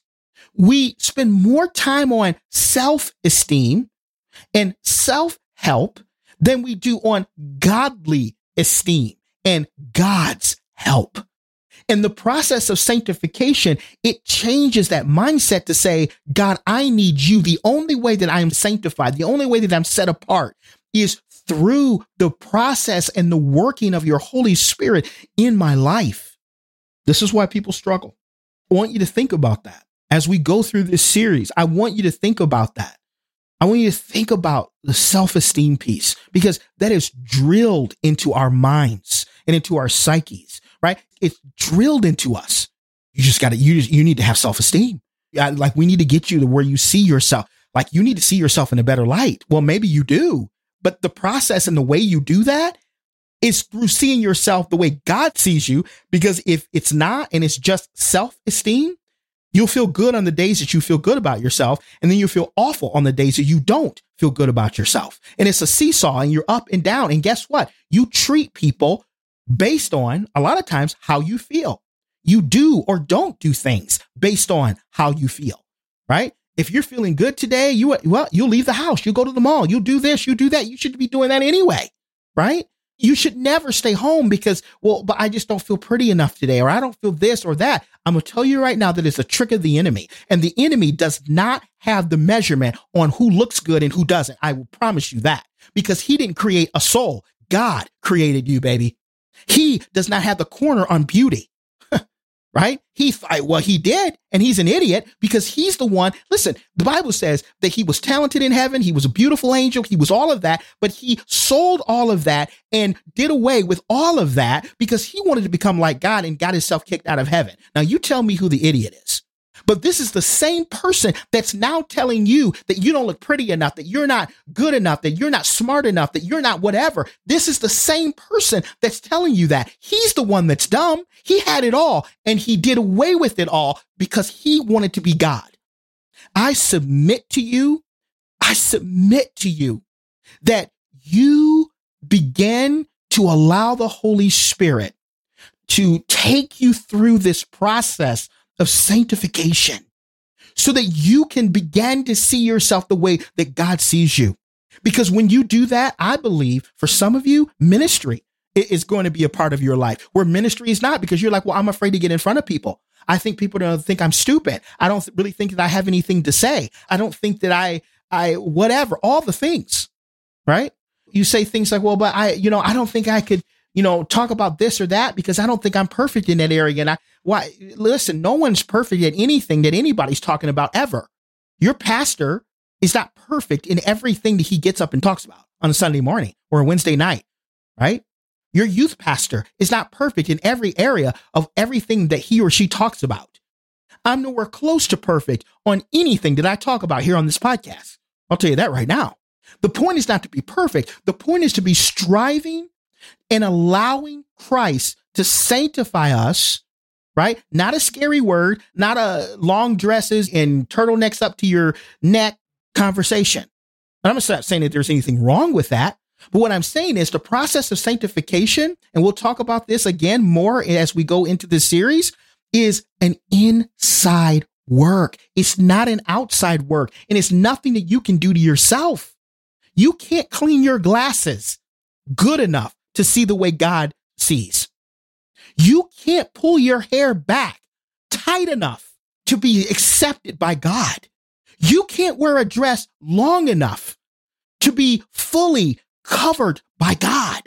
we spend more time on self-esteem and self-help than we do on godly esteem and God's help. In the process of sanctification, it changes that mindset to say, God, I need you. The only way that I am sanctified, the only way that I'm set apart is through the process and the working of your Holy Spirit in my life. This is why people struggle. I want you to think about that as we go through this series. I want you to think about that. I want you to think about the self-esteem piece because that is drilled into our minds and into our psyches, right? It's drilled into us. You just got to, you just, you need to have self-esteem. Like we need to get you to where you see yourself. Like you need to see yourself in a better light. Well, maybe you do, but the process and the way you do that is through seeing yourself the way God sees you. Because if it's not, and it's just self-esteem, you'll feel good on the days that you feel good about yourself. And then you feel awful on the days that you don't feel good about yourself. And it's a seesaw and you're up and down. And guess what? You treat people based on a lot of times how you feel. You do or don't do things based on how you feel, right? If you're feeling good today, you, well, you'll leave the house, you go to the mall, you do this, you do that. You should be doing that anyway, right? You should never stay home because, well, but I just don't feel pretty enough today, or I don't feel this or that. I'm going to tell you right now that it's a trick of the enemy, and the enemy does not have the measurement on who looks good and who doesn't. I will promise you that, because he didn't create a soul. God created you, baby. He does not have the corner on beauty. Right? He thought, well, he did. And he's an idiot because he's the one. Listen, the Bible says that he was talented in heaven. He was a beautiful angel. He was all of that, but he sold all of that and did away with all of that because he wanted to become like God and got himself kicked out of heaven. Now you tell me who the idiot is. But this is the same person that's now telling you that you don't look pretty enough, that you're not good enough, that you're not smart enough, that you're not whatever. This is the same person that's telling you that. He's the one that's dumb. He had it all and he did away with it all because he wanted to be God. I submit to you, I submit to you that you begin to allow the Holy Spirit to take you through this process of sanctification so that you can begin to see yourself the way that God sees you. Because when you do that, I believe for some of you, ministry is going to be a part of your life where ministry is not, because you're like, well, I'm afraid to get in front of people. I think people don't think I'm stupid. I don't really think that I have anything to say. I don't think that I, I, whatever, all the things, right? You say things like, well, but I, you know, I don't think I could, you know, talk about this or that because I don't think I'm perfect in that area. And I, why, listen, no one's perfect at anything that anybody's talking about ever. Your pastor is not perfect in everything that he gets up and talks about on a Sunday morning or a Wednesday night, right? Your youth pastor is not perfect in every area of everything that he or she talks about. I'm nowhere close to perfect on anything that I talk about here on this podcast. I'll tell you that right now. The point is not to be perfect. The point is to be striving and allowing Christ to sanctify us, right? Not a scary word, not a long dresses and turtlenecks up to your neck conversation. And I'm not saying that there's anything wrong with that. But what I'm saying is the process of sanctification, and we'll talk about this again more as we go into this series, is an inside work. It's not an outside work. And it's nothing that you can do to yourself. You can't clean your glasses good enough to see the way God sees. You can't pull your hair back tight enough to be accepted by God. You can't wear a dress long enough to be fully covered by God.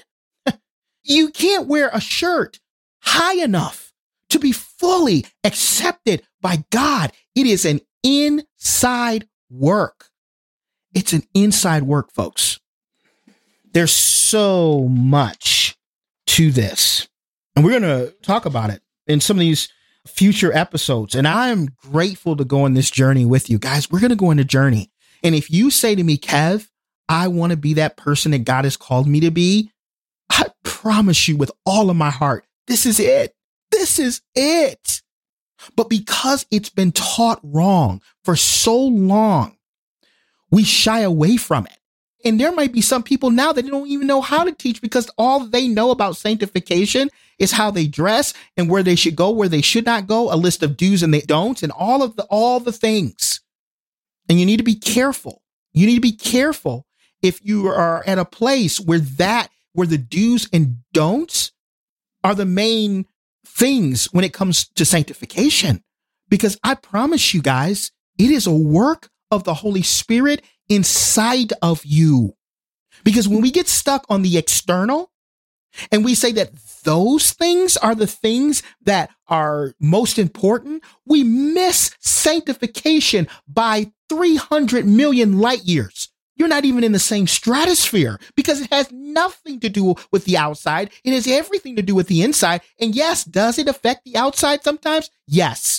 You can't wear a shirt high enough to be fully accepted by God. It is an inside work. It's an inside work, folks. There's so much to this, and we're going to talk about it in some of these future episodes. And I am grateful to go on this journey with you guys. We're going to go on a journey. And if you say to me, Kev, I want to be that person that God has called me to be, I promise you with all of my heart, this is it. This is it. But because it's been taught wrong for so long, we shy away from it. And there might be some people now that don't even know how to teach because all they know about sanctification is how they dress and where they should go, where they should not go, a list of do's and the don'ts and all of the, all the things. And you need to be careful. You need to be careful if you are at a place where that, where the do's and don'ts are the main things when it comes to sanctification. Because I promise you guys, it is a work of the Holy Spirit inside of you. Because when we get stuck on the external and we say that those things are the things that are most important, we miss sanctification by three hundred million light years. You're not even in the same stratosphere because it has nothing to do with the outside. It has everything to do with the inside. And yes, does it affect the outside sometimes? Yes,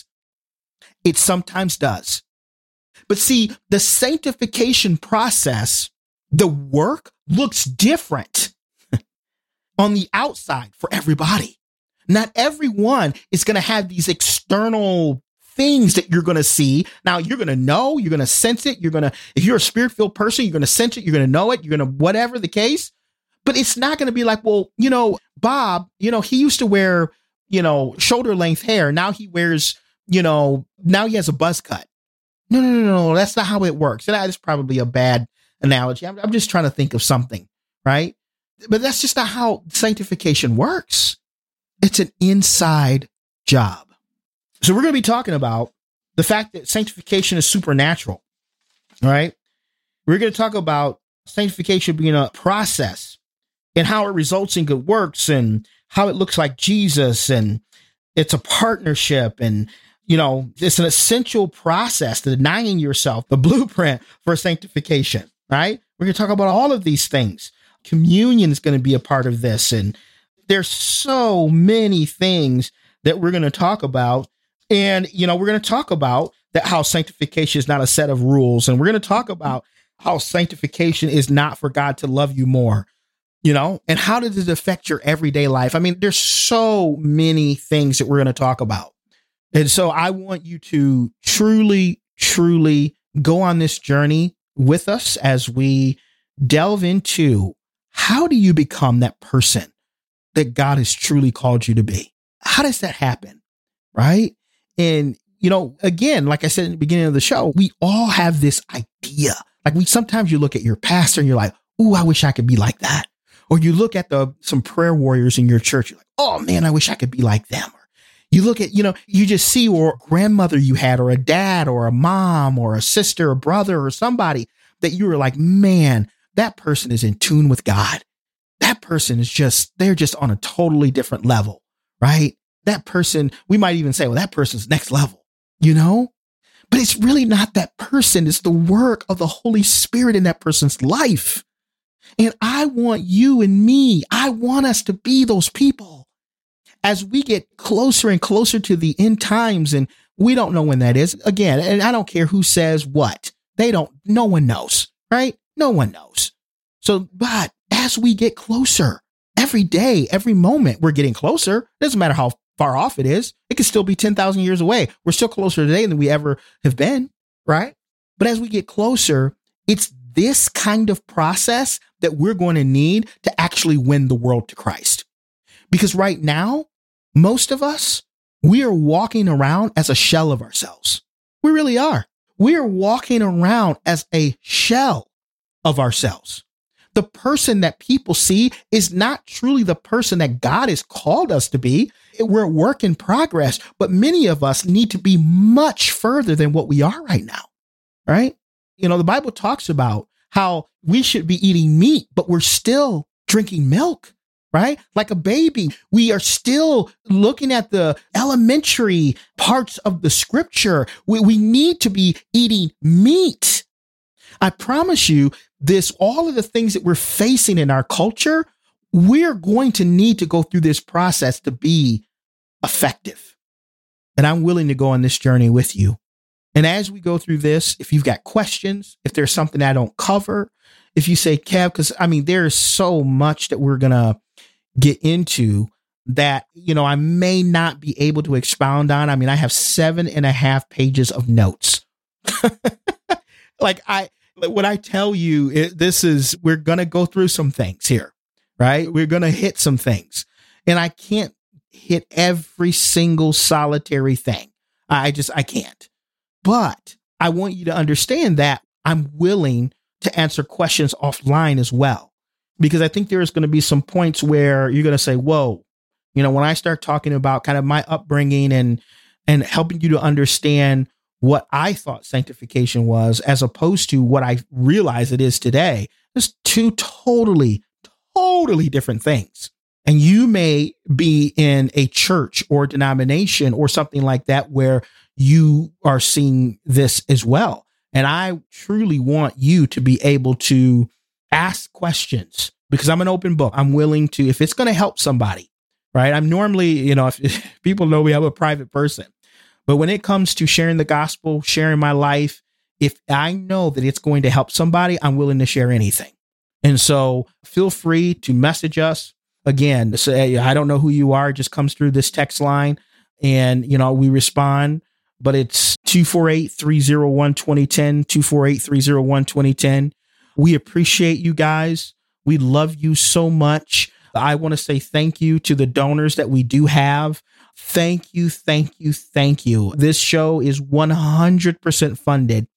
it sometimes does. But see, the sanctification process, the work looks different on the outside for everybody. Not everyone is going to have these external things that you're going to see. Now you're going to know, you're going to sense it. You're going to, if you're a spirit-filled person, you're going to sense it. You're going to know it. You're going to, whatever the case, but it's not going to be like, well, you know, Bob, you know, he used to wear, you know, shoulder length hair. Now he wears, you know, now he has a buzz cut. No, no, no, no. That's not how it works. And that is probably a bad analogy. I'm, I'm just trying to think of something, right? But that's just not how sanctification works. It's an inside job. So we're going to be talking about the fact that sanctification is supernatural, all right? We're going to talk about sanctification being a process and how it results in good works and how it looks like Jesus, and it's a partnership, and you know, it's an essential process to denying yourself, the blueprint for sanctification, right? We're going to talk about all of these things. Communion is going to be a part of this. And there's so many things that we're going to talk about. And, you know, we're going to talk about that how sanctification is not a set of rules. And we're going to talk about how sanctification is not for God to love you more, you know, and how does it affect your everyday life? I mean, there's so many things that we're going to talk about. And so I want you to truly, truly go on this journey with us as we delve into how do you become that person that God has truly called you to be? How does that happen? Right? And, you know, again, like I said in the beginning of the show, we all have this idea. Like we, sometimes you look at your pastor and you're like, ooh, I wish I could be like that. Or you look at the, some prayer warriors in your church. You're like, oh man, I wish I could be like them. You look at, you know, you just see or grandmother you had, or a dad, or a mom, or a sister, or brother, or somebody that you were like, man, that person is in tune with God. That person is just, they're just on a totally different level, right? That person, we might even say, well, that person's next level, you know, but it's really not that person. It's the work of the Holy Spirit in that person's life. And I want you and me, I want us to be those people. As we get closer and closer to the end times, and we don't know when that is, again, and I don't care who says what, they don't, no one knows, right? No one knows. So, but as we get closer, every day, every moment, we're getting closer. It doesn't matter how far off it is. It could still be ten thousand years away. We're still closer today than we ever have been, right? But as we get closer, it's this kind of process that we're going to need to actually win the world to Christ. Because right now, most of us, we are walking around as a shell of ourselves. We really are. We are walking around as a shell of ourselves. The person that people see is not truly the person that God has called us to be. We're a work in progress, but many of us need to be much further than what we are right now, right? You know, the Bible talks about how we should be eating meat, but we're still drinking milk. Right? Like a baby, we are still looking at the elementary parts of the scripture. We, we need to be eating meat. I promise you this, all of the things that we're facing in our culture, we're going to need to go through this process to be effective. And I'm willing to go on this journey with you. And as we go through this, if you've got questions, if there's something I don't cover, if you say, Kev, because I mean, there's so much that we're going to get into that, you know, I may not be able to expound on. I mean, I have seven and a half pages of notes. Like I, when I tell you it, this is, we're going to go through some things here, right? We're going to hit some things, and I can't hit every single solitary thing. I just, I can't. But I want you to understand that I'm willing to answer questions offline as well, because I think there's going to be some points where you're going to say, whoa, you know, when I start talking about kind of my upbringing and, and helping you to understand what I thought sanctification was, as opposed to what I realize it is today, there's two totally, totally different things. And you may be in a church or denomination or something like that where you are seeing this as well. And I truly want you to be able to ask questions, because I'm an open book. I'm willing to, if it's going to help somebody, right? I'm normally, you know, if, if people know me, I'm a private person. But when it comes to sharing the gospel, sharing my life, if I know that it's going to help somebody, I'm willing to share anything. And so feel free to message us. Again, say, I don't know who you are. It just comes through this text line and, you know, we respond, but it's two four eight, three oh one, two oh one oh, two four eight, three oh one, two oh one oh. We appreciate you guys. We love you so much. I want to say thank you to the donors that we do have. Thank you. Thank you. Thank you. This show is one hundred percent funded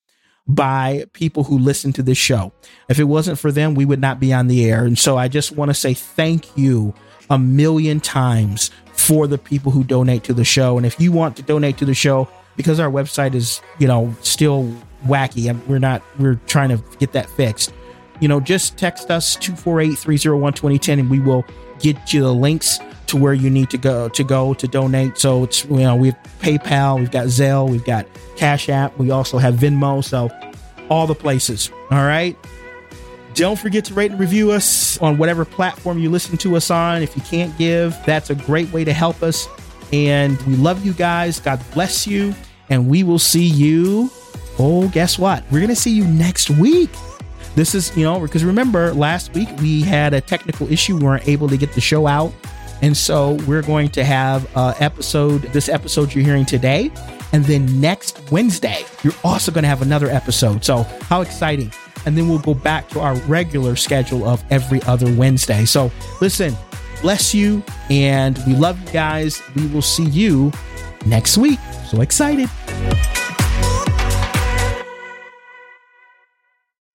by people who listen to this show. If it wasn't for them, we would not be on the air. And so I just want to say thank you a million times for the people who donate to the show. And if you want to donate to the show, because our website is, you know, still wacky, and we're not, we're trying to get that fixed, you know, just text us two four eight, three oh one, two oh one oh, and we will get you the links to where you need to go to go to donate. So it's, you know, we have PayPal, we've got Zelle, we've got Cash App, we also have Venmo. So all the places. All right. Don't forget to rate and review us on whatever platform you listen to us on. If you can't give, that's a great way to help us. And we love you guys. God bless you. And we will see you. Oh, guess what? We're going to see you next week. This is, you know, because remember last week we had a technical issue. We weren't able to get the show out. And so we're going to have uh episode, this episode you're hearing today. And then next Wednesday, you're also going to have another episode. So how exciting. And then we'll go back to our regular schedule of every other Wednesday. So listen, bless you. And we love you guys. We will see you next week. So excited.